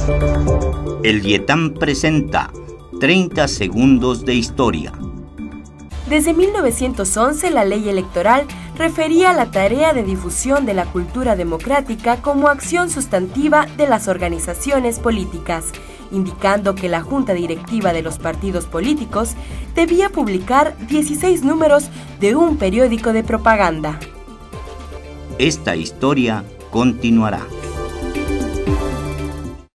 El Dietam presenta 30 segundos de historia. Desde 1911, la ley electoral refería a la tarea de difusión de la cultura democrática como acción sustantiva de las organizaciones políticas, indicando que la junta directiva de los partidos políticos debía publicar 16 números de un periódico de propaganda. Esta historia continuará.